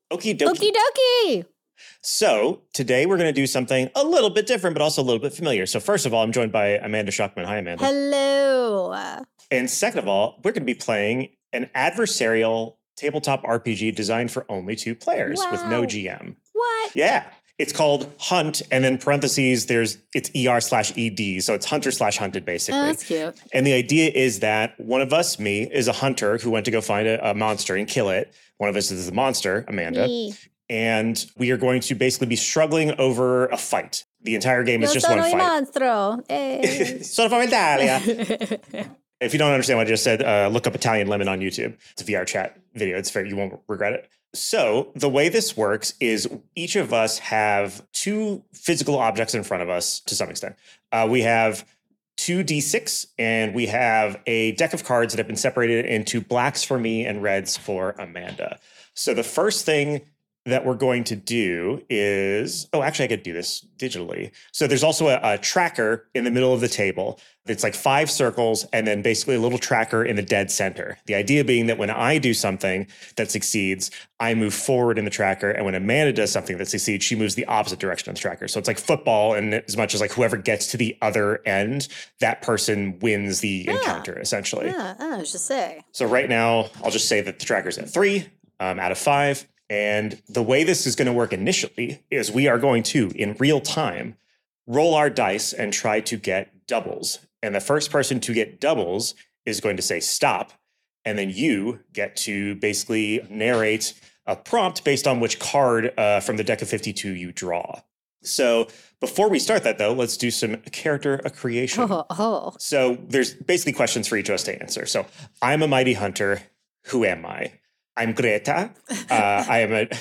Okie dokie. Okie dokie. So today we're going to do something a little bit different, but also a little bit familiar. So first of all, I'm joined by Amanda Shockman. Hi, Amanda. Hello. And second of all, we're going to be playing an adversarial tabletop RPG designed for only 2 players with no Wow. GM. What? Yeah. It's called Hunt, and then parentheses, it's ER/ED, so it's hunter/hunted, basically. Oh, that's cute. And the idea is that one of us, me, is a hunter who went to go find a monster and kill it. One of us is the monster, Amanda. Me. And we are going to basically be struggling over a fight. The entire game is Yo just one sono il fight. monstro. Eh. Sono from Italia. If you don't understand what I just said, look up Italian Lemon on YouTube. It's a VR chat video. It's fair. You won't regret it. So the way this works is each of us have 2 physical objects in front of us to some extent. We have 2 D6 and we have a deck of cards that have been separated into blacks for me and reds for Amanda. So the first thing that we're going to do is, actually I could do this digitally. So there's also a tracker in the middle of the table. It's like 5 circles and then basically a little tracker in the dead center. The idea being that when I do something that succeeds, I move forward in the tracker. And when Amanda does something that succeeds, she moves the opposite direction of the tracker. So it's like football, and as much as like whoever gets to the other end, that person wins the encounter essentially. Yeah, I was just say. So right now, I'll just say that the tracker's at 3 out of 5. And the way this is going to work initially is we are going to, in real time, roll our dice and try to get doubles. And the first person to get doubles is going to say stop. And then you get to basically narrate a prompt based on which card from the deck of 52 you draw. So before we start that, though, let's do some character creation. So there's basically questions for each of us to answer. So I'm a mighty hunter. Who am I? I'm Greta. I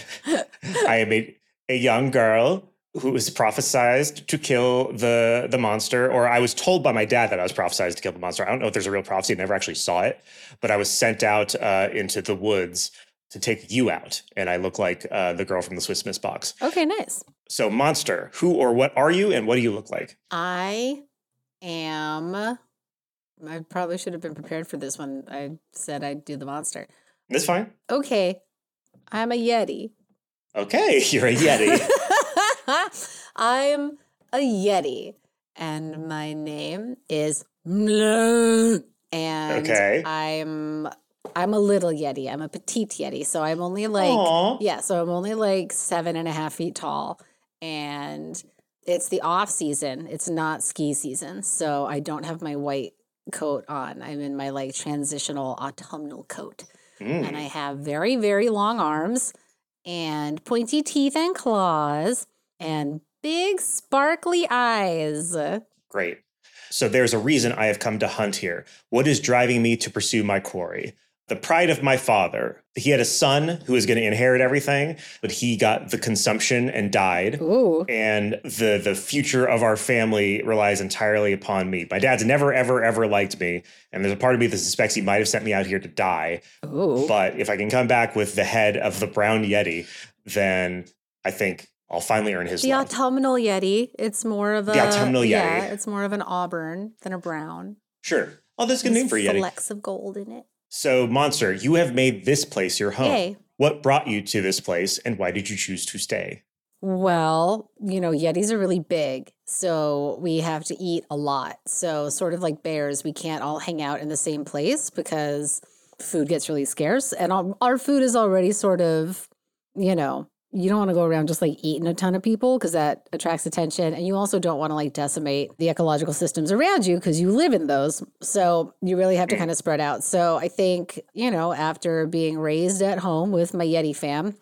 am a young girl who was prophesized to kill the monster, or I was told by my dad that I was prophesized to kill the monster. I don't know if there's a real prophecy. I never actually saw it, but I was sent out into the woods to take you out, and I look like the girl from the Swiss Miss box. Okay, nice. So, monster, who or what are you, and what do you look like? I probably should have been prepared for this one. I said I'd do the monster. That's fine. Okay, I'm a Yeti. Okay, you're a Yeti. I'm a Yeti, and my name is Mla. And okay. I'm a little Yeti. I'm a petite Yeti, so I'm only like Aww. So I'm only like 7.5 feet tall, and it's the off season. It's not ski season, so I don't have my white coat on. I'm in my like transitional autumnal coat. And I have very, very long arms and pointy teeth and claws and big sparkly eyes. Great. So there's a reason I have come to hunt here. What is driving me to pursue my quarry? The pride of my father. He had a son who was going to inherit everything, but he got the consumption and died. Ooh. And the future of our family relies entirely upon me. My dad's never, ever, ever liked me. And there's a part of me that suspects he might have sent me out here to die. Ooh. But if I can come back with the head of the brown Yeti, then I think I'll finally earn his love. love. The autumnal Yeti. It's more of the autumnal Yeti. Yeah, it's more of an auburn than a brown. Sure. Oh, that's a good name for a Yeti. Flecks of gold in it. So, Monster, you have made this place your home. Yay. What brought you to this place, and why did you choose to stay? Well, Yetis are really big, so we have to eat a lot. So sort of like bears, we can't all hang out in the same place because food gets really scarce. And our food is already sort of, you don't want to go around just like eating a ton of people because that attracts attention. And you also don't want to like decimate the ecological systems around you because you live in those. So you really have to kind of spread out. So I think, after being raised at home with my Yeti fam,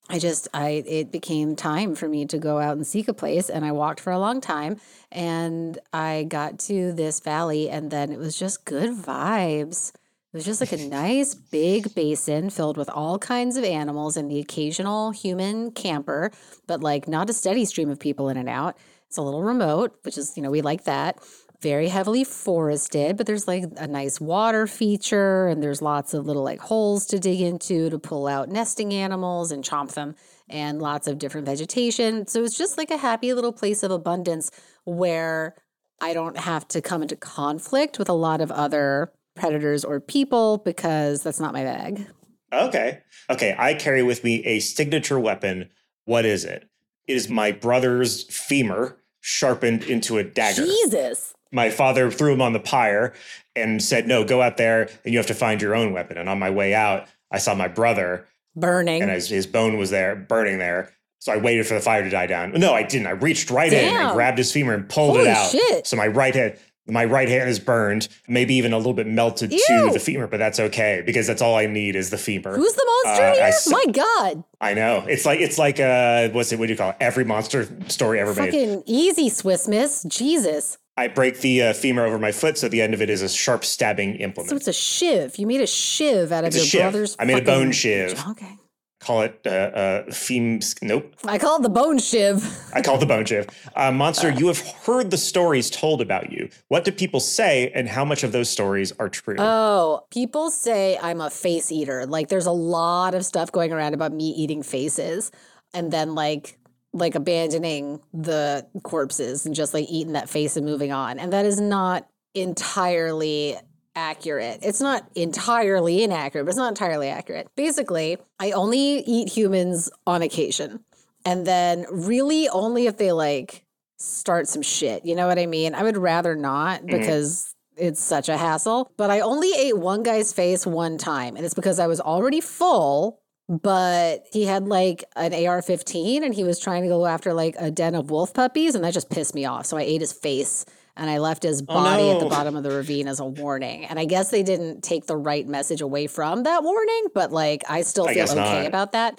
it became time for me to go out and seek a place. And I walked for a long time and I got to this valley and then it was just good vibes. It was just like a nice big basin filled with all kinds of animals and the occasional human camper, but like not a steady stream of people in and out. It's a little remote, which is, we like that. Very heavily forested, but there's like a nice water feature and there's lots of little like holes to dig into to pull out nesting animals and chomp them and lots of different vegetation. So it's just like a happy little place of abundance where I don't have to come into conflict with a lot of other predators or people because that's not my bag. Okay. Okay. I carry with me a signature weapon. What is it? It is my brother's femur sharpened into a dagger. Jesus. My father threw him on the pyre and said, no, go out there and you have to find your own weapon. And on my way out, I saw my brother burning. And his bone was there, burning there. So I waited for the fire to die down. No, I didn't. I reached right in and grabbed his femur and pulled it out. Shit. So my right hand is burned, maybe even a little bit melted to the femur, but that's okay because that's all I need is the femur. Who's the monster here? My God. I know. It's like what do you call it? Every monster story ever made. Fucking easy, Swiss Miss. Jesus. I break the femur over my foot, so the end of it is a sharp stabbing implement. So it's a shiv. You made a shiv out of your brother's. I made a bone shiv. Okay. Call it nope. I call it the bone shiv. I call it the bone shiv. Monster, you have heard the stories told about you. What do people say and how much of those stories are true? Oh, people say I'm a face eater. Like there's a lot of stuff going around about me eating faces and then like abandoning the corpses and just like eating that face and moving on. And that is not entirely accurate. It's not entirely inaccurate, but it's not entirely accurate. Basically, I only eat humans on occasion. And then really only if they like start some shit. You know what I mean? I would rather not because it's such a hassle. But I only ate one guy's face one time. And it's because I was already full, but he had like an AR-15 and he was trying to go after like a den of wolf puppies. And that just pissed me off. So I ate his face. And I left his body at the bottom of the ravine as a warning. And I guess they didn't take the right message away from that warning, but like I still feel okay about that.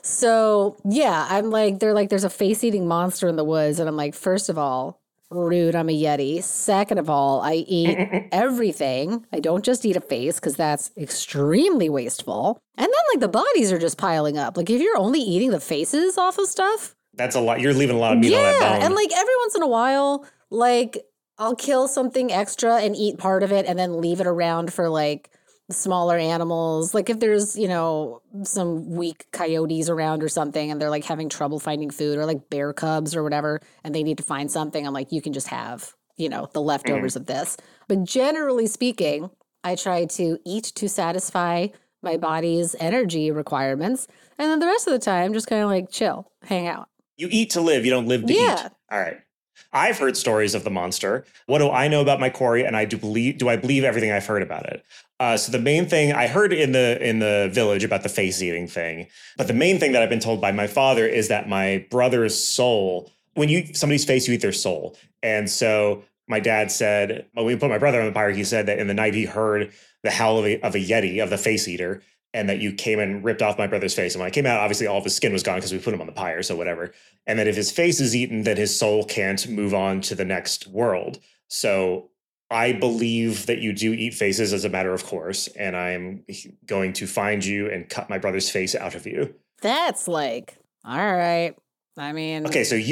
So yeah, I'm like, they're like, there's a face-eating monster in the woods. And I'm like, first of all, rude, I'm a Yeti. Second of all, I eat everything. I don't just eat a face because that's extremely wasteful. And then like the bodies are just piling up. Like if you're only eating the faces off of stuff. That's a lot. You're leaving a lot of meat on that bone. And like every once in a while, like I'll kill something extra and eat part of it and then leave it around for like smaller animals. Like if there's, you know, some weak coyotes around or something and they're like having trouble finding food or like bear cubs or whatever and they need to find something, I'm like, you can just have, you know, the leftovers of this. But generally speaking, I try to eat to satisfy my body's energy requirements. And then the rest of the time, just kind of like chill, hang out. You eat to live. You don't live to eat. All right. I've heard stories of the monster. What do I know about my quarry? And do I believe everything I've heard about it? So the main thing I heard in the village about the face eating thing, but the main thing that I've been told by my father is that my brother's soul, when you eat somebody's face, you eat their soul. And so my dad said, when we put my brother on the pyre, he said that in the night he heard the howl of a Yeti, of the face eater, and that you came and ripped off my brother's face. And when I came out, obviously all of his skin was gone because we put him on the pyre, so whatever. And that if his face is eaten, then his soul can't move on to the next world. So I believe that you do eat faces as a matter of course, and I'm going to find you and cut my brother's face out of you. That's like, all right. I mean... Okay, so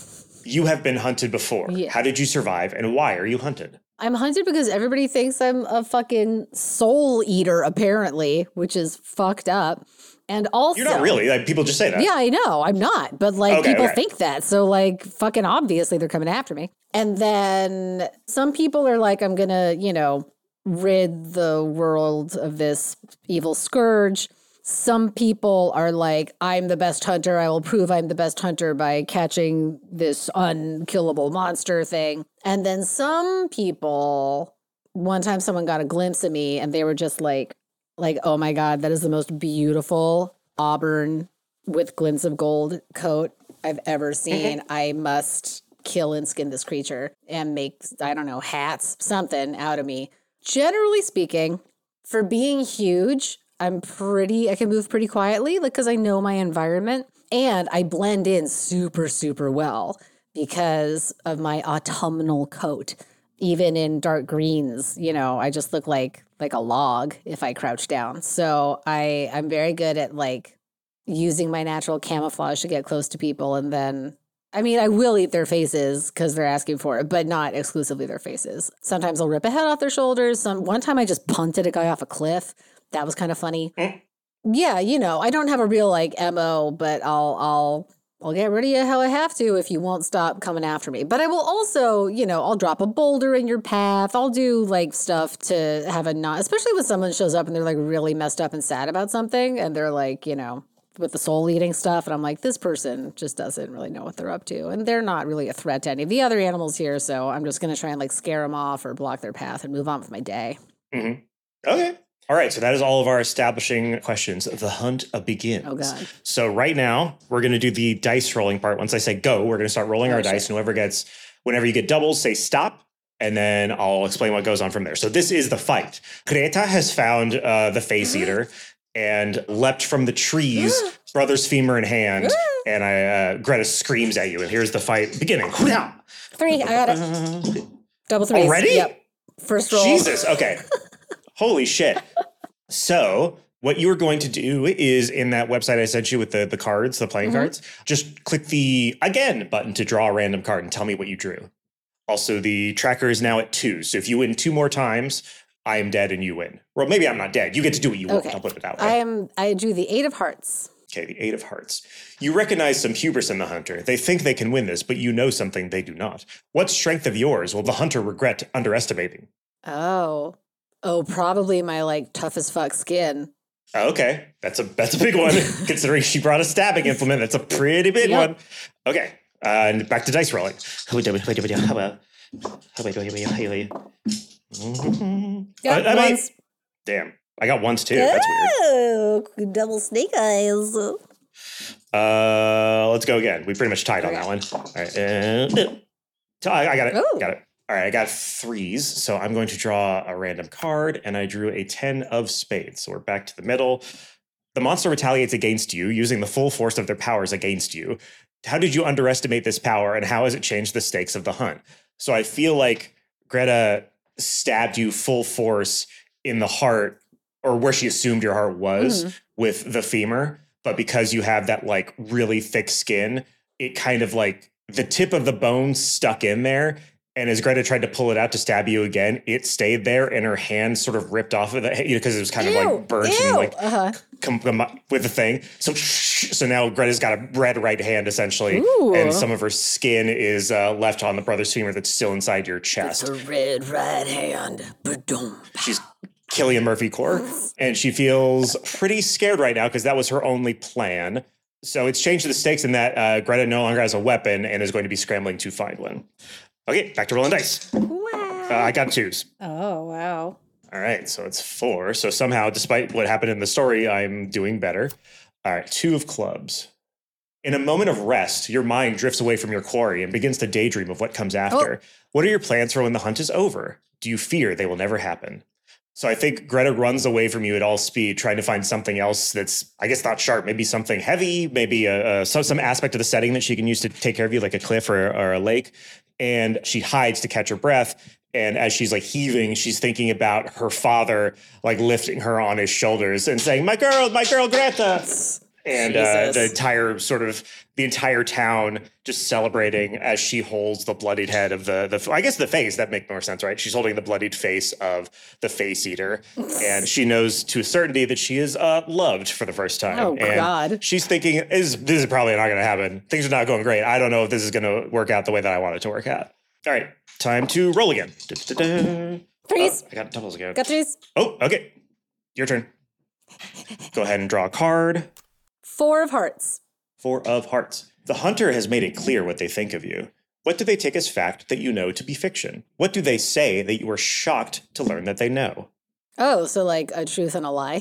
you have been hunted before. Yeah. How did you survive, and why are you hunted? I'm hunted because everybody thinks I'm a fucking soul eater, apparently, which is fucked up. And also... You're not really. Like, people just say that. Yeah, I know. I'm not. But, like, people think that. So, like, fucking obviously they're coming after me. And then some people are like, I'm going to, you know, rid the world of this evil scourge. Some people are like, I'm the best hunter. I will prove I'm the best hunter by catching this unkillable monster thing. And then some people, one time someone got a glimpse of me and they were just like, oh my God, that is the most beautiful auburn with glints of gold coat I've ever seen. I must kill and skin this creature and make, I don't know, hats, something out of me. Generally speaking, for being huge, I can move pretty quietly, like, because I know my environment and I blend in super, super well because of my autumnal coat. Even in dark greens, you know, I just look like a log if I crouch down. So I'm very good at like using my natural camouflage to get close to people. And then, I mean, I will eat their faces because they're asking for it, but not exclusively their faces. Sometimes I'll rip a head off their shoulders. One time I just punted a guy off a cliff. That was kind of funny. Yeah, you know, I don't have a real like MO, but I'll I'll get rid of you how I have to if you won't stop coming after me. But I will also, I'll drop a boulder in your path. I'll do like stuff to have a not, especially when someone shows up and they're like really messed up and sad about something and they're like, with the soul eating stuff. And I'm like, this person just doesn't really know what they're up to. And they're not really a threat to any of the other animals here. So I'm just going to try and like scare them off or block their path and move on with my day. Mm-hmm. Okay. All right, so that is all of our establishing questions. The hunt begins. Oh, God. So right now, we're going to do the dice rolling part. Once I say go, we're going to start rolling our dice. And whenever you get doubles, say stop. And then I'll explain what goes on from there. So this is the fight. Greta has found the face eater and leapt from the trees, brother's femur in hand. And Greta screams at you. And here's the fight beginning. 3, I got it. Double 3s. Already? Yep. First roll. Jesus, okay. Holy shit. So what you are going to do is in that website I sent you with the cards, the playing cards, just click the again button to draw a random card and tell me what you drew. Also, the tracker is now at 2. So if you win 2 more times, I am dead and you win. Well, maybe I'm not dead. You get to do what you want. I'll put it that way. I drew the 8 of hearts. Okay, the 8 of hearts. You recognize some hubris in the hunter. They think they can win this, but you know something they do not. What strength of yours will the hunter regret underestimating? Oh, probably my like tough as fuck skin. Okay, that's a big one. Considering she brought a stabbing implement, that's a pretty big one. Okay, and back to dice rolling. Damn, I got ones too. That's weird. Oh, double snake eyes. Let's go again. We pretty much tied on that one. All right, so I got it. Ooh. Got it. All right, I got 3s, so I'm going to draw a random card, and I drew a 10 of spades. So we're back to the middle. The monster retaliates against you, using the full force of their powers against you. How did you underestimate this power, and how has it changed the stakes of the hunt? So I feel like Greta stabbed you full force in the heart, or where she assumed your heart was, with the femur. But because you have that like really thick skin, it kind of like the tip of the bone stuck in there. And as Greta tried to pull it out to stab you again, it stayed there, and her hand sort of ripped off of it because it was kind of like burnt and like with the thing. So now Greta's got a red right hand essentially, and some of her skin is left on the brother's femur that's still inside your chest. It's a red right hand. Ba-dum. She's Cillian Murphy core, and she feels pretty scared right now because that was her only plan. So it's changed the stakes in that Greta no longer has a weapon and is going to be scrambling to find one. Okay, back to rolling dice. Wow. I got 2s. Oh, wow. All right, so it's 4. So somehow, despite what happened in the story, I'm doing better. All right, 2 of clubs. In a moment of rest, your mind drifts away from your quarry and begins to daydream of what comes after. What are your plans for when the hunt is over? Do you fear they will never happen? So I think Greta runs away from you at all speed, trying to find something else that's, I guess, not sharp. Maybe something heavy, maybe some aspect of the setting that she can use to take care of you, like a cliff or a lake. And she hides to catch her breath. And as she's like heaving, she's thinking about her father, like lifting her on his shoulders and saying, my girl, Greta. And the entire town just celebrating as she holds the bloodied head of I guess the face. That makes more sense, right? She's holding the bloodied face of the face eater. And she knows to a certainty that she is loved for the first time. Oh, and God. She's thinking, this is probably not going to happen. Things are not going great. I don't know if this is going to work out the way that I want it to work out. All right, time to roll again. 3s. I got doubles again. Got 3s. Oh, okay. Your turn. Go ahead and draw a card. 4 of hearts. 4 of hearts. The hunter has made it clear what they think of you. What do they take as fact that you know to be fiction? What do they say that you are shocked to learn that they know? Oh, so like a truth and a lie.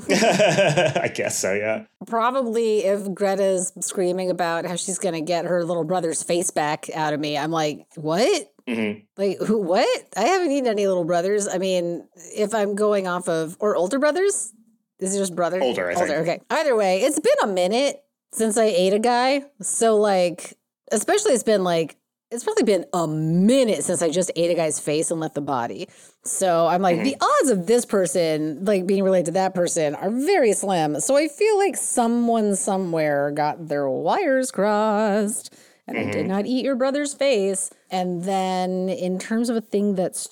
I guess so, yeah. Probably if Greta's screaming about how she's going to get her little brother's face back out of me, I'm like, what? Mm-hmm. Like, who, what? I haven't eaten any little brothers. I mean, if I'm going off of, or older brothers? Is it just brother? Older, I think. Okay. Either way, it's been a minute since I ate a guy. So like, especially it's probably been a minute since I just ate a guy's face and left the body. So I'm like, the odds of this person like being related to that person are very slim. So I feel like someone somewhere got their wires crossed. And I did not eat your brother's face. And then in terms of a thing that's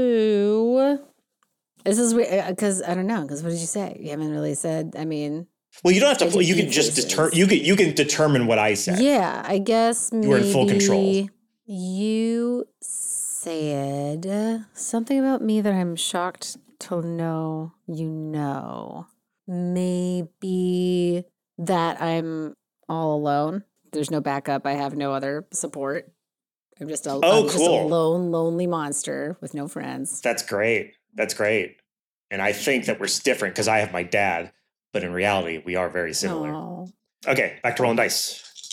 true, this is weird because I don't know. Because what did you say? You haven't really said. I mean, Well, you don't have to. I do You can eat just faces. you can determine what I said. Yeah, I guess maybe You were in full control. you said something about me that I'm shocked to know you know. Maybe that I'm all alone. There's no backup. I have no other support. I'm just a Cool. lone, lonely monster with no friends. That's great. That's great. And I think that we're different because I have my dad, but in reality, we are very similar. Oh. Okay, back to rolling dice.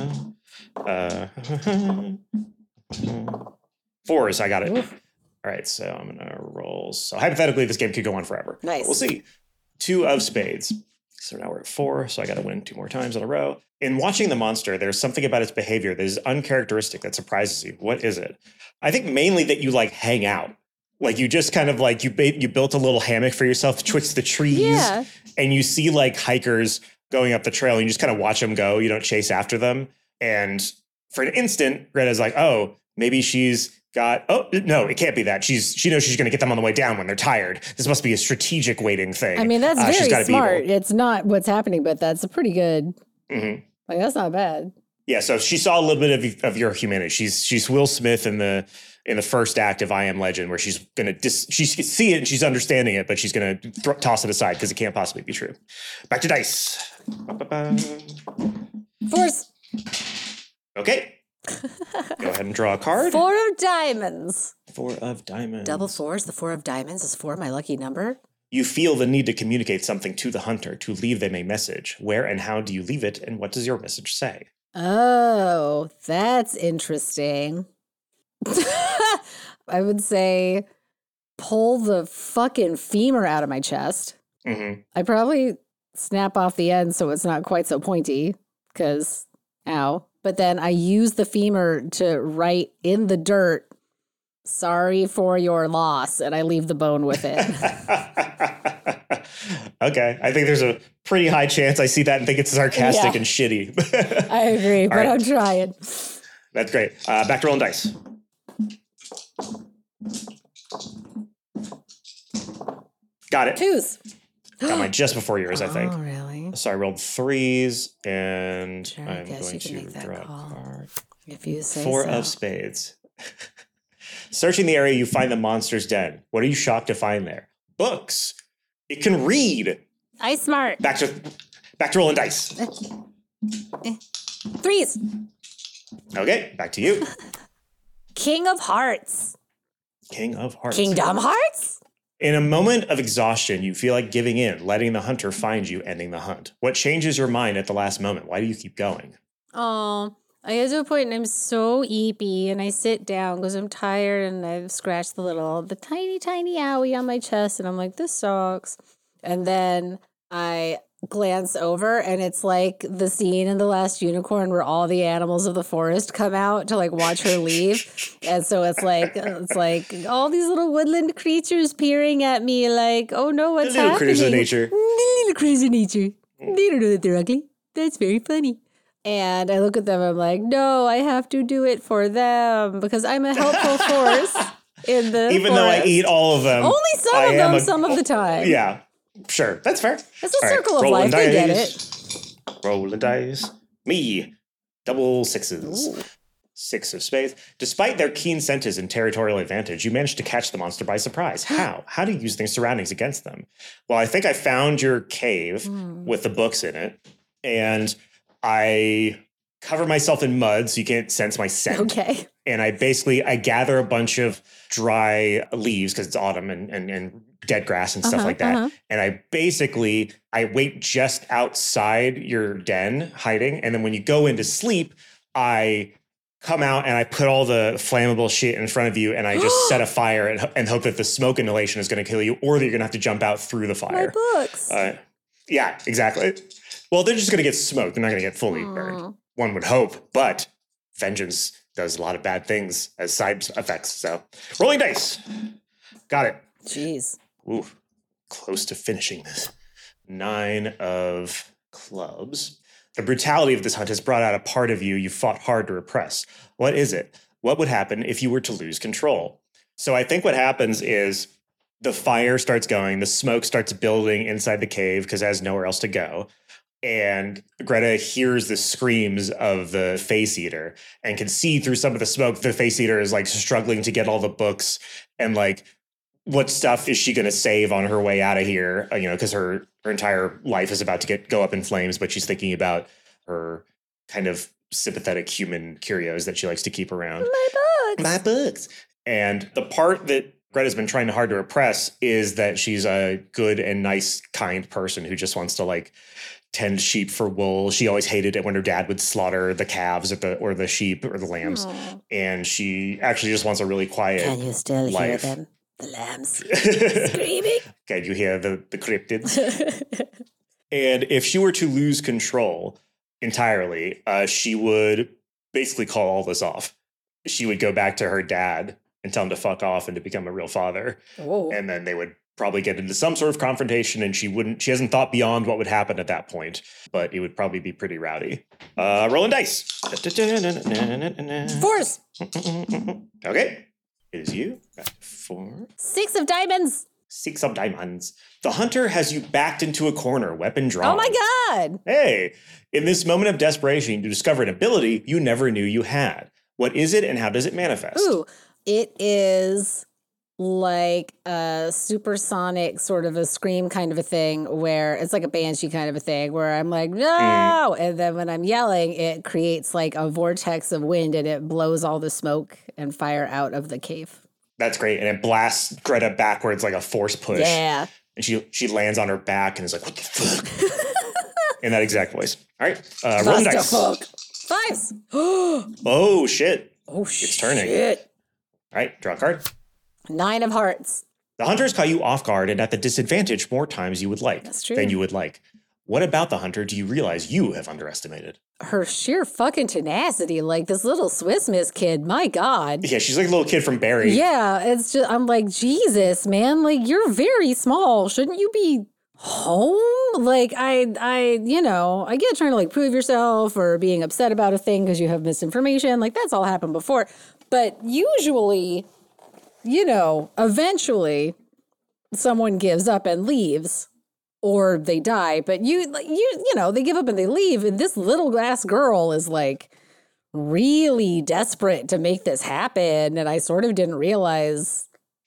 Fours, I got it. Oof. All right, so I'm gonna roll. So hypothetically, this game could go on forever. Nice. We'll see. 2 of spades. So now we're at 4, so I got to win 2 more times in a row. In watching the monster, there's something about its behavior that is uncharacteristic that surprises you. What is it? I think mainly that you like hang out. Like you just kind of like you built a little hammock for yourself twixt the trees, Yeah. and you see like hikers going up the trail, and you just kind of watch them go. You don't chase after them. And for an instant, Greta's like, oh, maybe she's got, oh, no, it can't be that. She knows she's going to get them on the way down when they're tired. This must be a strategic waiting thing. I mean, that's She's very gotta be smart. evil. It's not what's happening, but that's a pretty good. Mhm. Like, that's not bad. Yeah, so she saw a little bit of your humanity. She's Will Smith in the first act of I Am Legend, where she's going to she can see it and she's understanding it, but she's going to toss it aside because it can't possibly be true. Back to dice. Ba-ba-ba. Fours. Okay. Go ahead and draw a card. 4 of diamonds. 4 of diamonds. Double fours. The 4 of diamonds is 4, my lucky number. You feel the need to communicate something to the hunter, to leave them a message. Where and how do you leave it, and what does your message say? Oh, that's interesting. I would say pull the fucking femur out of my chest. Mm-hmm. I probably snap off the end so it's not quite so pointy because, ow. But then I use the femur to write in the dirt, sorry for your loss, and I leave the bone with it. Okay. I think there's a pretty high chance I see that and think it's sarcastic Yeah. and shitty. I agree, but right. I'm trying. That's great. Back to rolling dice. Got it. 2s. Got mine just before yours, I think. Oh, really? So I rolled 3s, and Sure, I I'm guess going you can to make that draw a call. card. If you say 4 so. of spades. Searching the area, you find the monster's den. What are you shocked to find there? Books. It can read. I smart. Back to rolling dice. 3s. Okay, back to you. King of Hearts. King of Hearts. Kingdom Hearts? In a moment of exhaustion, you feel like giving in, letting the hunter find you, ending the hunt. What changes your mind at the last moment? Why do you keep going? Oh, I get to a point and I'm so eepy and I sit down because I'm tired and I've scratched the tiny, tiny owie on my chest and I'm like, this sucks. And then I glance over and it's like the scene in The Last Unicorn where all the animals of the forest come out to like watch her leave. And so it's like all these little woodland creatures peering at me like, oh no, what's The little happening? critters of nature. The little critters of nature. They don't know that they're ugly. That's very funny. And I look at them, I'm like, no, I have to do it for them because I'm a helpful force in the Even though I forest. eat all of them. Only some I of am them, some of the time. Yeah, sure. That's fair. It's a All right, circle of rolling life. They get dice. it. Roll the dice. Me. Double 6s. Ooh. 6 of spades. Despite their keen senses and territorial advantage, you managed to catch the monster by surprise. How? How do you use their surroundings against them? Well, I think I found your cave with the books in it, and I cover myself in mud so you can't sense my scent. Okay. And I gather a bunch of dry leaves because it's autumn and dead grass and stuff like that. And I wait just outside your den hiding. And then when you go into sleep, I come out and I put all the flammable shit in front of you and I just set a fire and hope that the smoke inhalation is going to kill you or that you're going to have to jump out through the My fire. books. Yeah, exactly. Well, they're just going to get smoked. They're not going to get fully burned. One would hope, but vengeance does a lot of bad things as side effects. So, rolling dice. Got it. Jeez. Ooh, close to finishing this. 9 of clubs. The brutality of this hunt has brought out a part of you you fought hard to repress. What is it? What would happen if you were to lose control? So I think what happens is the fire starts going, the smoke starts building inside the cave because it has nowhere else to go. And Greta hears the screams of the face eater and can see through some of the smoke. The face eater is like struggling to get all the books and like, what stuff is she going to save on her way out of here? Because her entire life is about to go up in flames, but she's thinking about her kind of sympathetic human curios that she likes to keep around. My books. And the part that Greta's been trying hard to repress is that she's a good and nice, kind person who just wants to like tend sheep for wool. She always hated it when her dad would slaughter the calves or the sheep or the lambs. Aww. And she actually just wants a really quiet Can you still life. hear them? The lambs screaming. Can you hear the cryptids? And if she were to lose control entirely, she would basically call all this off. She would go back to her dad and tell him to fuck off and to become a real father. Oh. And then they would probably get into some sort of confrontation, and she hasn't thought beyond what would happen at that point, but it would probably be pretty rowdy. Rolling dice. Force. Okay. It is you. 4. 6 of diamonds. 6 of diamonds. The hunter has you backed into a corner, weapon drawn. Oh my God. Hey, in this moment of desperation, you discover an ability you never knew you had. What is it and how does it manifest? Ooh, it is like a supersonic sort of a scream kind of a thing where it's like a banshee kind of a thing where I'm like, no. And then when I'm yelling, it creates like a vortex of wind and it blows all the smoke and fire out of the cave. That's great. And it blasts Greta backwards like a force push. Yeah. And she lands on her back and is like, what the fuck? In that exact voice. All right. Rolling dice. Fuck. 5s. Oh, shit. Oh, It's turning. shit. All right. Draw a card. 9 of hearts. The hunters caught you off guard and at the disadvantage more times you would like. That's true. Than you would like. What about the hunter do you realize you have underestimated? Her sheer fucking tenacity, like this little Swiss Miss kid, my God. Yeah, she's like a little kid from Barry. Yeah, it's just, I'm like, Jesus, man, like you're very small. Shouldn't you be home? Like I get trying to like prove yourself or being upset about a thing because you have misinformation. Like that's all happened before. But usually, eventually someone gives up and leaves. Or they die, but they give up and they leave. And this little ass girl is like really desperate to make this happen. And I sort of didn't realize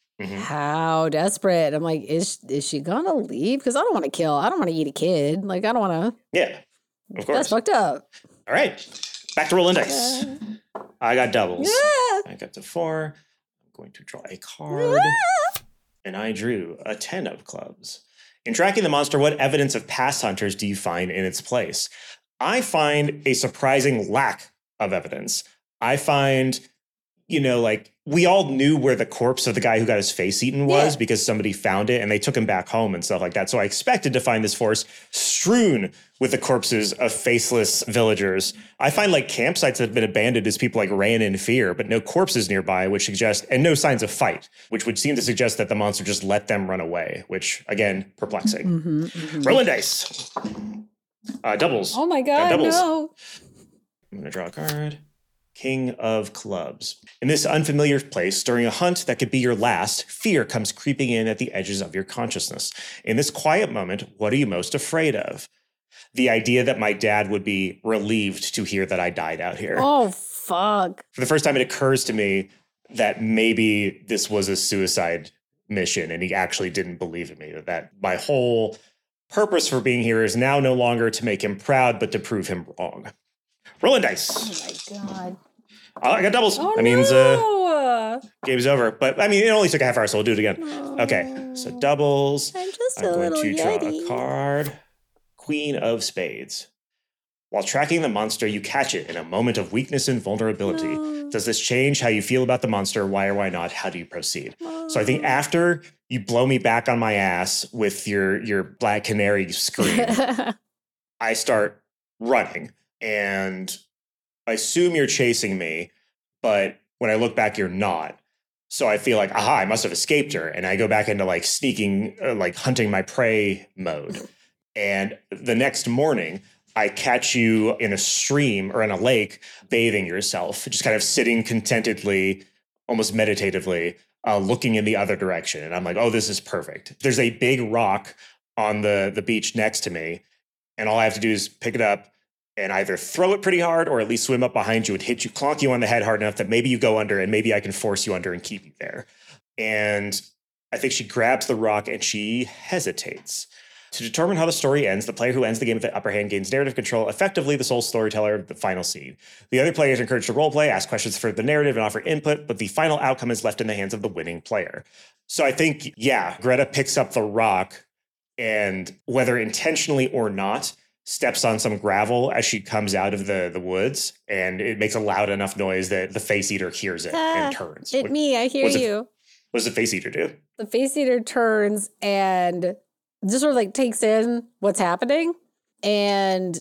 how desperate. I'm like, is she gonna leave? Because I don't want to eat a kid. Like, I don't want to. Yeah, of course. That's fucked up. All right, back to rolling dice. I got doubles. Yeah. I got to 4. I'm going to draw a card. And I drew a 10 of clubs. In tracking the monster, what evidence of past hunters do you find in its place? I find a surprising lack of evidence. I find, like we all knew where the corpse of the guy who got his face eaten was because somebody found it and they took him back home and stuff like that. So I expected to find this forest strewn with the corpses of faceless villagers. I find like campsites that have been abandoned as people like ran in fear, but no corpses nearby, which suggests, and no signs of fight, which would seem to suggest that the monster just let them run away, which again, perplexing. Rolling dice. Doubles. Oh my God, doubles. no. I'm going to draw a card. King of Clubs. In this unfamiliar place, during a hunt that could be your last, fear comes creeping in at the edges of your consciousness. In this quiet moment, what are you most afraid of? The idea that my dad would be relieved to hear that I died out here. Oh, fuck. For the first time, it occurs to me that maybe this was a suicide mission and he actually didn't believe in me, that my whole purpose for being here is now no longer to make him proud, but to prove him wrong. Rolling dice. Oh my God. I got doubles. Oh, that means no. game's over. But I mean, it only took a half hour, so we'll do it again. Okay, so doubles. I'm just I'm a going little to draw yeti. a card. Queen of Spades. While tracking the monster, you catch it in a moment of weakness and vulnerability. No. Does this change how you feel about the monster? Why or why not? How do you proceed? So I think after you blow me back on my ass with your Black Canary scream, I start running. And I assume you're chasing me, but when I look back, you're not. So I feel like, aha, I must have escaped her. And I go back into like sneaking, like hunting my prey mode. And the next morning, I catch you in a stream or in a lake, bathing yourself, just kind of sitting contentedly, almost meditatively, looking in the other direction. And I'm like, oh, this is perfect. There's a big rock on the beach next to me. and all I have to do is pick it up and either throw it pretty hard or at least swim up behind you and hit you, clonk you on the head hard enough that maybe you go under and maybe I can force you under and keep you there. And I think she grabs the rock and she hesitates. To determine how the story ends, the player who ends the game with the upper hand gains narrative control, effectively the sole storyteller of the final scene. The other players are encouraged to roleplay, ask questions for the narrative, and offer input, but the final outcome is left in the hands of the winning player. So I think, yeah, Greta picks up the rock and, whether intentionally or not, steps on some gravel as she comes out of the woods, and it makes a loud enough noise that the face eater hears it and turns. Me, I hear you. What does the face eater do? The face eater turns and just sort of like takes in what's happening and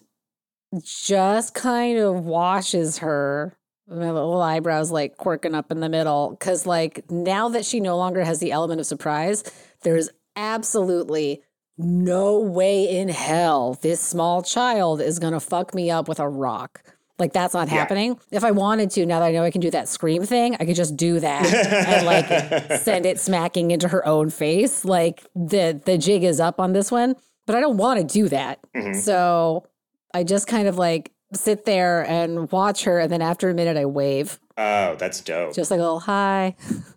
just kind of watches her. My little eyebrows like quirking up in the middle. Cause like now that she no longer has the element of surprise, there's absolutely no way in hell this small child is going to fuck me up with a rock. Like, that's not happening. If I wanted to, now that I know I can do that scream thing, I could just do that and like send it smacking into her own face. Like the jig is up on this one, but I don't want to do that. Mm-hmm. So I just kind of like sit there and watch her. And then after a minute, I wave. Oh, that's dope. Just like a little hi.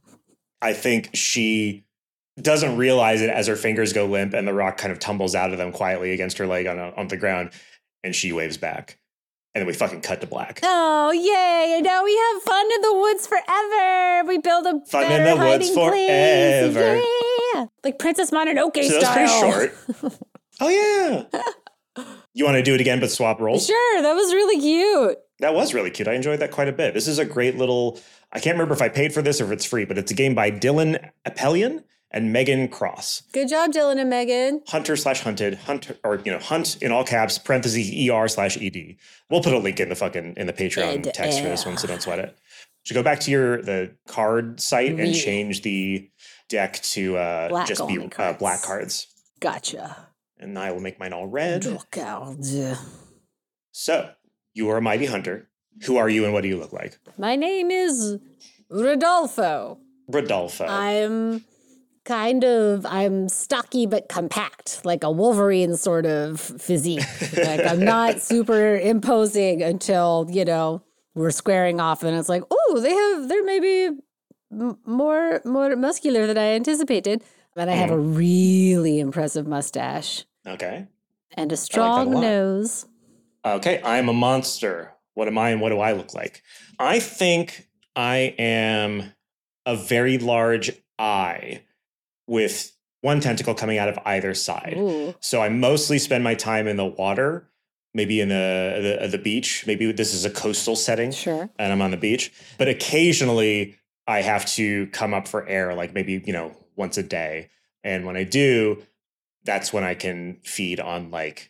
I think she doesn't realize it as her fingers go limp and the rock kind of tumbles out of them quietly against her leg on the ground. And she waves back. And then we fucking cut to black. Oh, yay. And now we have fun in the woods forever. We build a fun in the woods forever. Yeah. Like Princess Mononoke so style. That's pretty short. Oh, yeah. You want to do it again, but swap roles? Sure. That was really cute. That was really cute. I enjoyed that quite a bit. This is a great little, I can't remember if I paid for this or if it's free, but it's a game by Dylan Appelian and Megan Cross. Good job, Dylan and Megan. Hunter/hunted, hunter, or, hunt in all caps, parentheses, ER/ED. We'll put a link in the Patreon text for this one, so don't sweat it. So go back to the card site and change the deck to just be black cards. Gotcha. And I will make mine all red. Oh, God. So, you are a mighty hunter. Who are you and what do you look like? My name is Rodolfo. I'm stocky but compact, like a Wolverine sort of physique. Like I'm not super imposing until, we're squaring off and it's like, oh, they're maybe more muscular than I anticipated. And I have a really impressive mustache. Okay. And a strong nose. Okay, I'm a monster. What am I and what do I look like? I think I am a very large eye with one tentacle coming out of either side. Ooh. So I mostly spend my time in the water, maybe in the beach. Maybe this is a coastal setting. Sure. And I'm on the beach. But occasionally I have to come up for air, like maybe, once a day. And when I do, that's when I can feed on like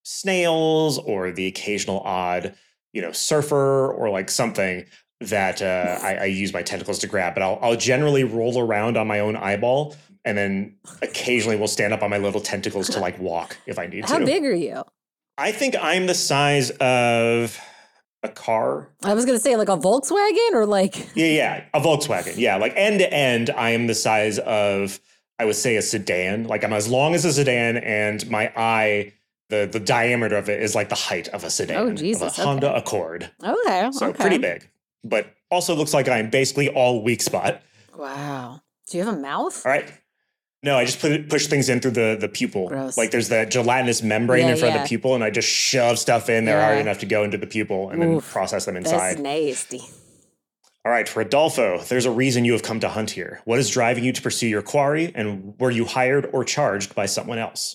snails or the occasional odd, surfer or like something that I use my tentacles to grab. But I'll generally roll around on my own eyeball. And then occasionally we'll stand up on my little tentacles to like walk if I need to. How big are you? I think I'm the size of a car. I was going to say like a Volkswagen or like... Yeah, a Volkswagen. Yeah, like end to end, I am the size of, I would say, a sedan. Like I'm as long as a sedan and my eye, the diameter of it is like the height of a sedan. Oh, Jesus. Of a Honda Accord. Okay. So pretty big, but also looks like I'm basically all weak spot. Wow. Do you have a mouth? All right. No, I just push things in through the pupil. Gross. Like there's that gelatinous membrane in front of the pupil, and I just shove stuff in there hard enough to go into the pupil and then process them inside. That's nasty. All right, Rodolfo, there's a reason you have come to hunt here. What is driving you to pursue your quarry, and were you hired or charged by someone else?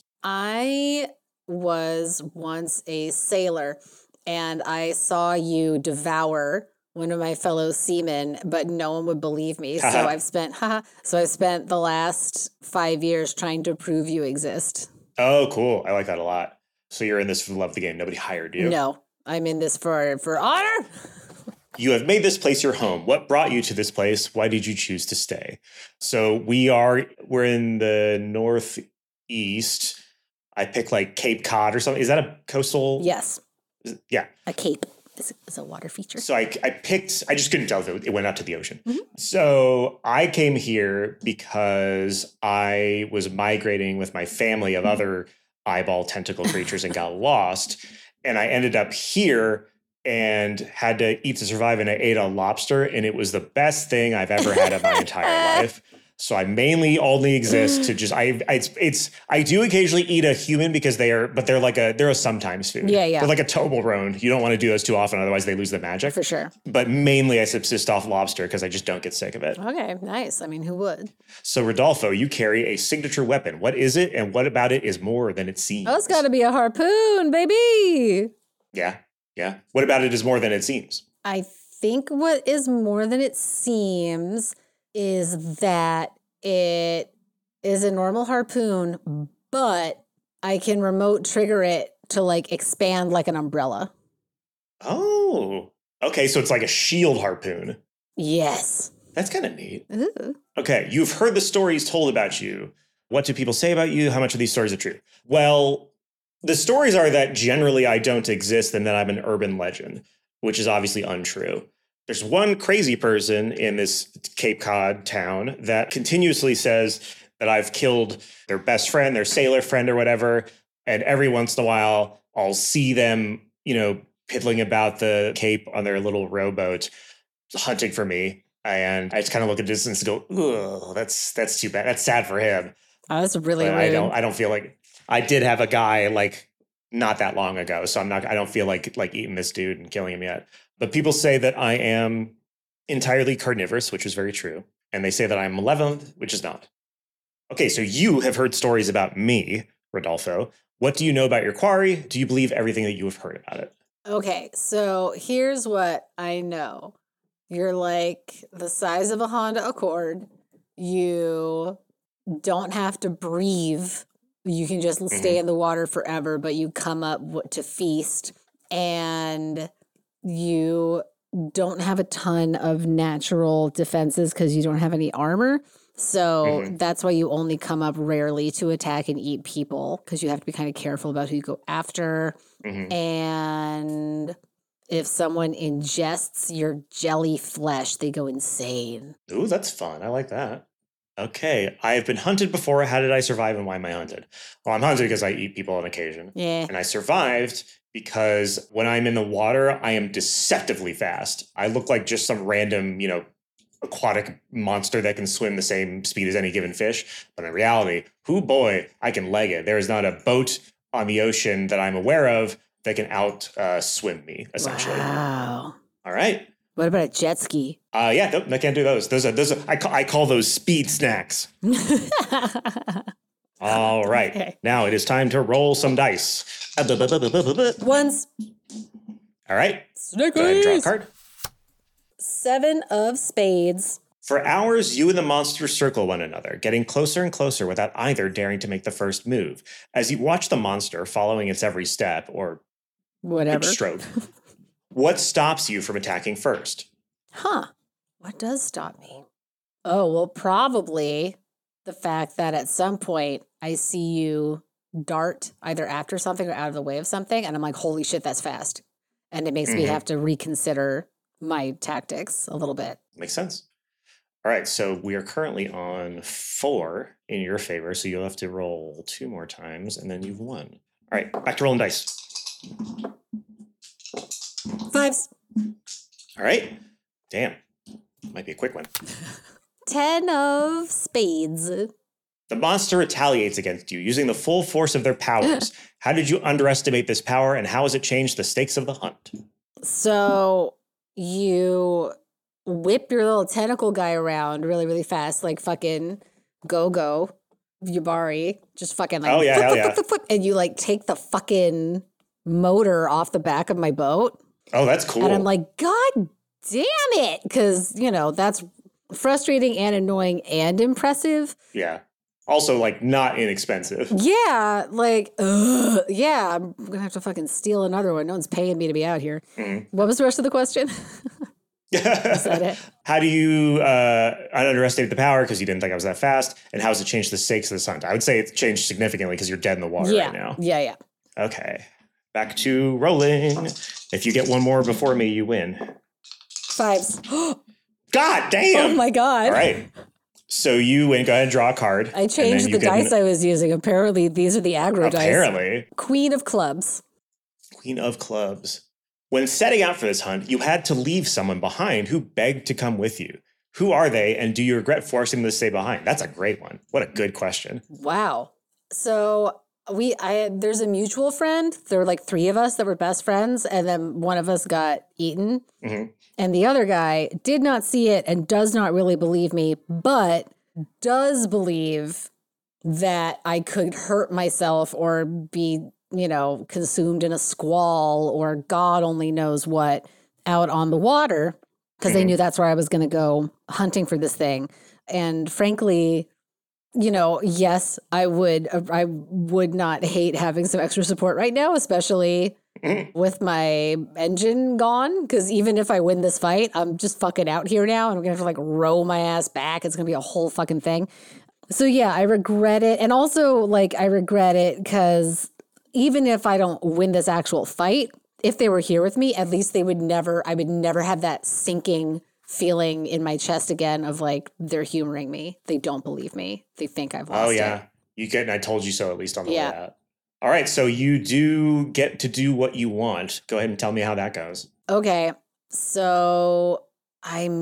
I was once a sailor, and I saw you devour one of my fellow seamen, but no one would believe me. So I've spent the last 5 years trying to prove you exist. Oh, cool. I like that a lot. So you're in this for the love of the game. Nobody hired you. No, I'm in this for honor. You have made this place your home. What brought you to this place? Why did you choose to stay? So we're in the northeast. I picked like Cape Cod or something. Is that a coastal? Yes. Yeah. A cape. Is a water feature. So I just couldn't tell if it went out to the ocean. Mm-hmm. So I came here because I was migrating with my family of other eyeball tentacle creatures and got lost. And I ended up here and had to eat to survive, and I ate a lobster, and it was the best thing I've ever had in my entire life. So I mainly only exist to just I do occasionally eat a human because they're a sometimes food. Yeah, yeah. They're like a Toblerone. You don't want to do those too often, otherwise they lose the magic. For sure. But mainly I subsist off lobster because I just don't get sick of it. Okay, nice. I mean, who would? So Rodolfo, you carry a signature weapon. What is it, and what about it is more than it seems? Oh, it's got to be a harpoon, baby. Yeah. What about it is more than it seems? I think what is more than it seems is that it is a normal harpoon, but I can remote trigger it to like expand like an umbrella. Oh, okay. So it's like a shield harpoon. Yes. That's kind of neat. Ooh. Okay. You've heard the stories told about you. What do people say about you? How much of these stories are true? Well, the stories are that generally I don't exist and that I'm an urban legend, which is obviously untrue. There's one crazy person in this Cape Cod town that continuously says that I've killed their best friend, their sailor friend or whatever. And every once in a while, I'll see them, piddling about the Cape on their little rowboat, hunting for me. And I just kind of look at the distance and go, "Ugh, that's too bad. That's sad for him." Oh, that's really But rude. I don't feel like I did have a guy like not that long ago, so I don't feel like eating this dude and killing him yet. But people say that I am entirely carnivorous, which is very true. And they say that I'm malevolent, which is not. Okay, so you have heard stories about me, Rodolfo. What do you know about your quarry? Do you believe everything that you have heard about it? Okay, so here's what I know. You're like the size of a Honda Accord. You don't have to breathe. You can just stay in the water forever, but you come up to feast. And you don't have a ton of natural defenses because you don't have any armor. So that's why you only come up rarely to attack and eat people, because you have to be kind of careful about who you go after. And if someone ingests your jelly flesh, they go insane. Ooh, that's fun. I like that. Okay, I've been hunted before. How did I survive and why am I hunted? Well, I'm hunted because I eat people on occasion. Yeah. And I survived because when I'm in the water, I am deceptively fast. I look like just some random, aquatic monster that can swim the same speed as any given fish. But in reality, boy, I can leg it. There is not a boat on the ocean that I'm aware of that can swim me, essentially. Wow. All right. What about a jet ski? I can't do those. I call those speed snacks. All right. Okay. Now it is time to roll some dice. Ones. All right. Snake Go ahead and draw a eyes. card. 7 of spades. For hours, you and the monster circle one another, getting closer and closer without either daring to make the first move. As you watch the monster following its every step or Whatever. stroke, what stops you from attacking first? What does stop me? Oh, well, probably the fact that at some point I see you dart either after something or out of the way of something, and I'm like, holy shit, that's fast. And it makes me have to reconsider my tactics a little bit. Makes sense. All right, so we are currently on 4 in your favor, so you'll have to roll 2 more times, and then you've won. All right, back to rolling dice. 5s. All right. Damn. Might be a quick one. 10 of spades. The monster retaliates against you using the full force of their powers. How did you underestimate this power, and how has it changed the stakes of the hunt? So you whip your little tentacle guy around really, really fast, like fucking go, Yubari. Just fucking like, oh, yeah, hell yeah. And you like take the fucking motor off the back of my boat. Oh, that's cool. And I'm like, God damn it. Because, that's frustrating and annoying and impressive. Yeah. Also, not inexpensive. Yeah. Yeah, I'm going to have to fucking steal another one. No one's paying me to be out here. What was the rest of the question? Is that it? How do you underestimate the power because you didn't think I was that fast? And how has it changed the stakes of this hunt? I would say it's changed significantly because you're dead in the water right now. Yeah. Okay. Back to rolling. If you get one more before me, you win. 5s. God damn. Oh my God. All right. So you went, go ahead and draw a card. I changed the dice I was using. Apparently, these are the aggro dice. Apparently. Queen of clubs. Queen of clubs. When setting out for this hunt, you had to leave someone behind who begged to come with you. Who are they, and do you regret forcing them to stay behind? That's a great one. What a good question. Wow. So there's a mutual friend. There were like 3 of us that were best friends, and then one of us got eaten. Mm-hmm. And the other guy did not see it and does not really believe me, but does believe that I could hurt myself or be, consumed in a squall or God only knows what out on the water, because they knew that's where I was going to go hunting for this thing. And frankly, yes, I would not hate having some extra support right now, especially with my engine gone. Because even if I win this fight, I'm just fucking out here now. And I'm going to have to row my ass back. It's going to be a whole fucking thing. So yeah, I regret it. And also I regret it because even if I don't win this actual fight, if they were here with me, at least I would never have that sinking feeling in my chest again of they're humoring me. They don't believe me. They think I've lost it. Oh yeah. You get, and I told you so at least on the way out. All right. So you do get to do what you want. Go ahead and tell me how that goes. Okay. So, I'm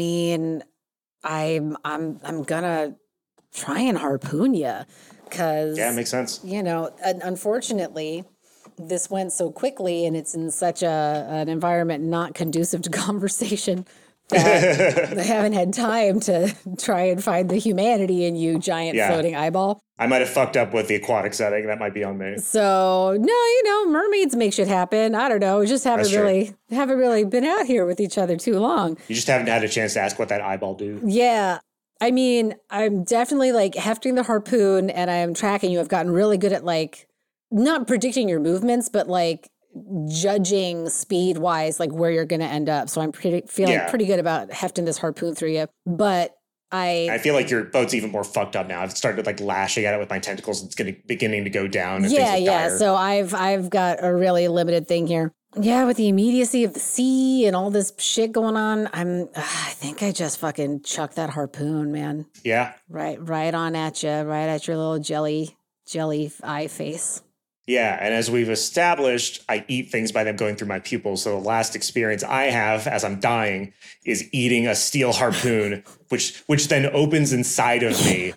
gonna try and harpoon you because. Yeah, it makes sense. Unfortunately, this went so quickly and it's in such an environment not conducive to conversation that I haven't had time to try and find the humanity in you, giant floating eyeball. I might have fucked up with the aquatic setting. That might be on me. So, no, mermaids make shit happen. I don't know. We just haven't really been out here with each other too long. You just haven't had a chance to ask what that eyeball do. Yeah. I'm definitely hefting the harpoon and I am tracking you. I've gotten really good at not predicting your movements, but judging speed wise, where you're going to end up. So I'm feeling pretty good about hefting this harpoon through you. But I feel like your boat's even more fucked up now. I've started lashing at it with my tentacles. It's beginning to go down. And things dire. So I've got a really limited thing here. Yeah, with the immediacy of the sea and all this shit going on, I think I just fucking chucked that harpoon, man. Yeah. Right on at you, right at your little jelly eye face. Yeah, and as we've established, I eat things by them going through my pupils. So the last experience I have as I'm dying is eating a steel harpoon, which then opens inside of me,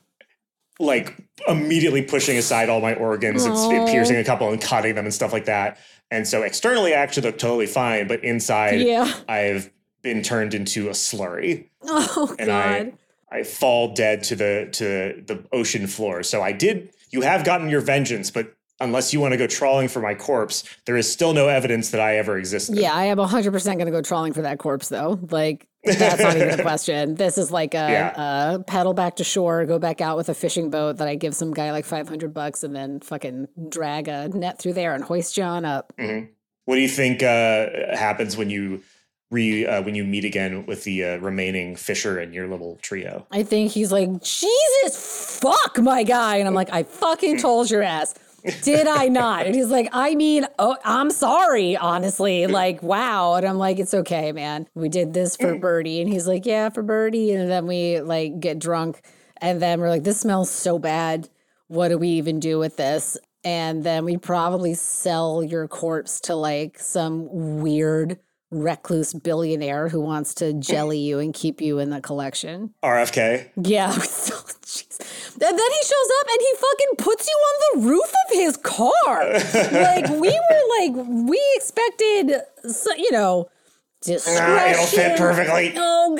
immediately pushing aside all my organs and piercing a couple and cutting them and stuff like that. And so externally, I actually look totally fine, but inside, I've been turned into a slurry. Oh, and God. I fall dead to the ocean floor. So you have gotten your vengeance, but unless you want to go trawling for my corpse, there is still no evidence that I ever existed. Yeah, I am 100% going to go trawling for that corpse, though. That's not even a question. This is a paddle back to shore, go back out with a fishing boat that I give some guy $500 and then fucking drag a net through there and hoist you on up. Mm-hmm. What do you think happens when you meet again with the remaining fisher in your little trio? I think he's like, Jesus, fuck, my guy. And I'm like, I fucking told your ass. Did I not? And he's like, I'm sorry, honestly. Wow. And I'm like, it's okay, man. We did this for Birdie. And he's like, yeah, for Birdie. And then we get drunk. And then we're like, this smells so bad. What do we even do with this? And then we probably sell your corpse to some weird recluse billionaire who wants to jelly you and keep you in the collection. RFK? Yeah. Jeez. And then he shows up and he fucking puts you on the roof of his car. We expected, discretion. It'll fit perfectly. Oh,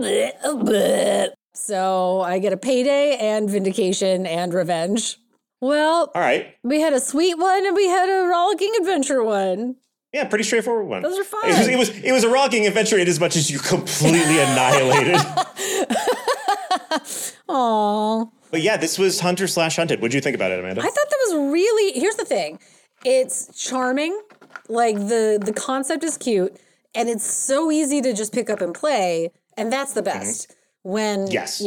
God. So I get a payday and vindication and revenge. Well, all right. We had a sweet one and we had a rollicking adventure one. Yeah, pretty straightforward one. Those are fun. It was a rollicking adventure in as much as you completely annihilated. Aww. But yeah, this was Hunter/Hunted. What'd you think about it, Amanda? I thought that was really, here's the thing. It's charming. The concept is cute. And it's so easy to just pick up and play. And that's the best. When,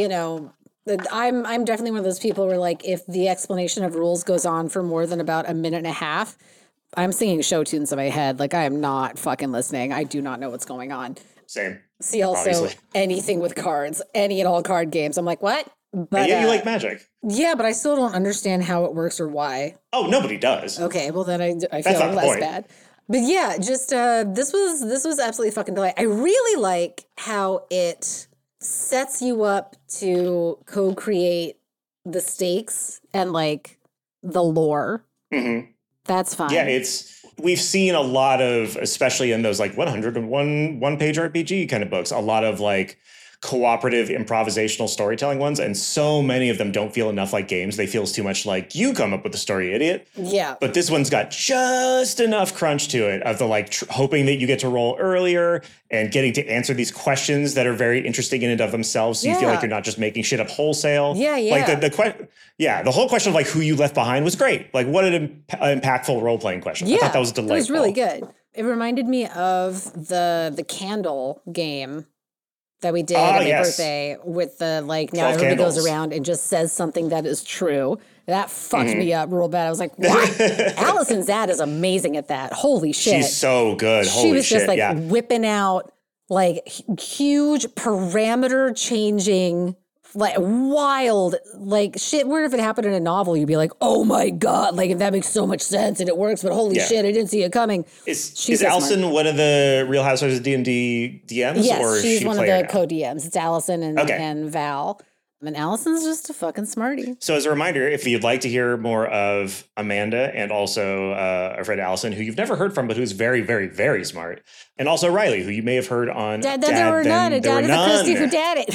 I'm definitely one of those people where if the explanation of rules goes on for more than about a minute and a half, I'm singing show tunes in my head. Like, I am not fucking listening. I do not know what's going on. Same. See, also Obviously. anything with cards, any and all card games. I'm like, what? But And yet you like Magic. yeah, but I still don't understand how it works or why. Oh, nobody does. Okay, well then I That's feel not the less point. bad. But yeah, just this was absolutely fucking delight. I really like how it sets you up to co-create the stakes and like the lore. Mm-hmm. That's fine. Yeah, we've seen a lot of, especially in those like 101 one-page RPG kind of books, a lot of like cooperative improvisational storytelling ones, and so many of them don't feel enough like games. They feel too much like you come up with the story, idiot. Yeah. But this one's got just enough crunch to it of the like hoping that you get to roll earlier and getting to answer these questions that are very interesting in and of themselves, so you feel like you're not just making shit up wholesale. Yeah, yeah. Like the whole question of like who you left behind was great. Like what an impactful role-playing question. Yeah, I thought that was delightful. It was really good. It reminded me of the candle game that we did on my birthday with the like now everybody goes around and just says something that is true. That fucked me up real bad. I was like, what? Allison Zadd is amazing at that. Holy shit. She's so good. Holy shit. She was just like whipping out like huge parameter changing, like wild, like shit. Where if it happened in a novel, you'd be like, oh my God, like if that makes so much sense and it works, but holy shit, I didn't see it coming. Is Allison one of the Real Housewives of D&D DMs? Yes, or she's she one of the co-DMs. It's Allison and Val. And Allison's just a fucking smarty. So as a reminder, if you'd like to hear more of Amanda and also our friend Allison, who you've never heard from, but who's very, very, very smart, and also Riley, who you may have heard on Dad, there were none. Dad is a Christy who dad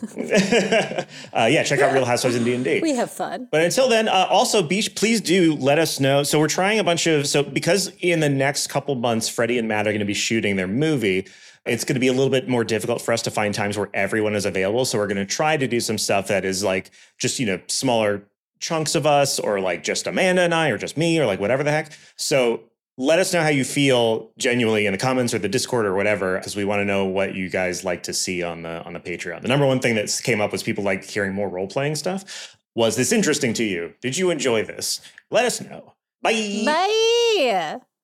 it. Yeah, check out Real Housewives in D&D. We have fun. But until then, also, Beach, please do let us know. So we're trying a bunch of, because in the next couple months, Freddie and Matt are going to be shooting their movie, it's going to be a little bit more difficult for us to find times where everyone is available. So we're going to try to do some stuff that is like just, smaller chunks of us, or like just Amanda and I, or just me, or like whatever the heck. So let us know how you feel genuinely in the comments or the Discord or whatever, because we want to know what you guys like to see on the Patreon. The number one thing that came up was people like hearing more role-playing stuff. Was this interesting to you? Did you enjoy this? Let us know. Bye. Bye.